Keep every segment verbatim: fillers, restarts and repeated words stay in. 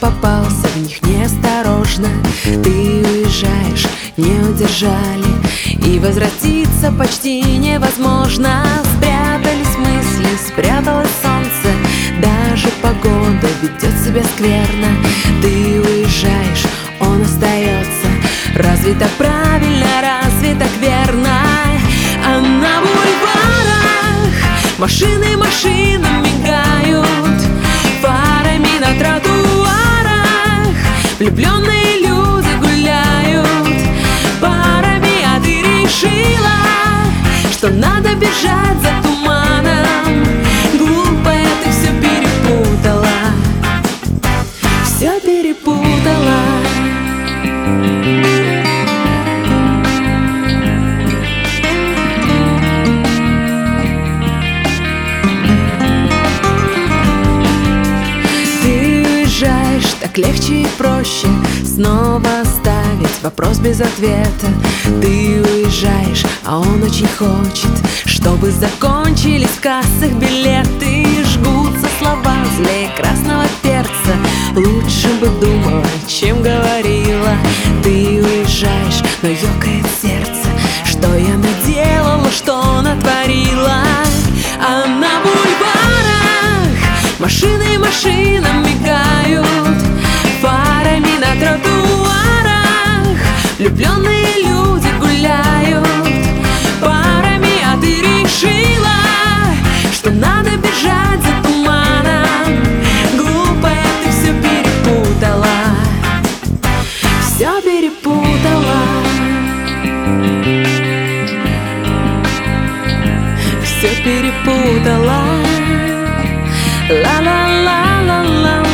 попался в них неосторожно. Ты уезжаешь, не удержали, и возвратиться почти невозможно. Спрятались мысли, спряталось солнце, даже погода ведет себя скверно. Ты уезжаешь, он остается. Разве так правильно, разве так верно? А на бульварах машины машинам мигают, фарами на тротуарах влюбленные люди гуляют парами. А ты решила, что надо бежать за туманом. Глупая, ты все перепутала, все перепутала. Так легче и проще снова оставить вопрос без ответа. Ты уезжаешь, а он очень хочет, чтобы закончились в кассах билеты. Жгутся слова злее красного перца. Лучше бы думала, чем говорила. Ты уезжаешь, но ёкает сердце. Что я наделала, что натворила? А на бульварах машины машинам мигают, фарами на тротуарах влюбленные люди гуляют парами. А ты решила, что надо бежать за туманом. Глупая, ты все перепутала, все перепутала, все перепутала. Ла-ла-ла-ла-ла-ла.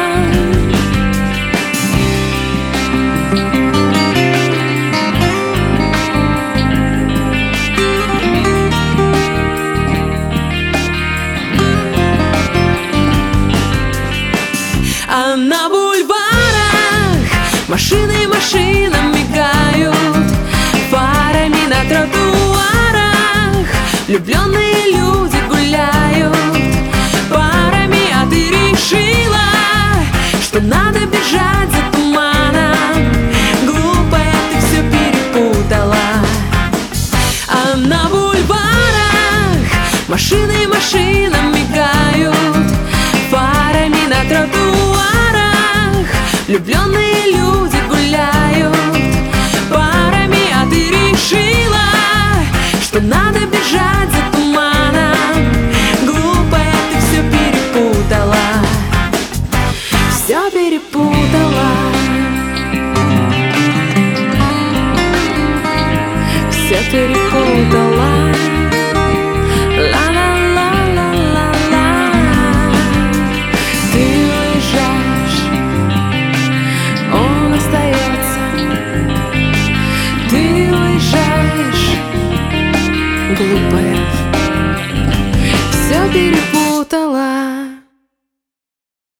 А на бульварах машины машинам мигают, фарами на тротуарах влюбленные люди гуляют парами. А ты решила, что надо бежать за туманом. Глупая, ты все перепутала. А на бульварах машины машинам мигают, фарами на тротуарах влюбленные люди гуляют парами. А ты решила, что надо бежать за туманом. Глупая, ты все перепутала, все перепутала, все перепутала. Глупая, все перепутала.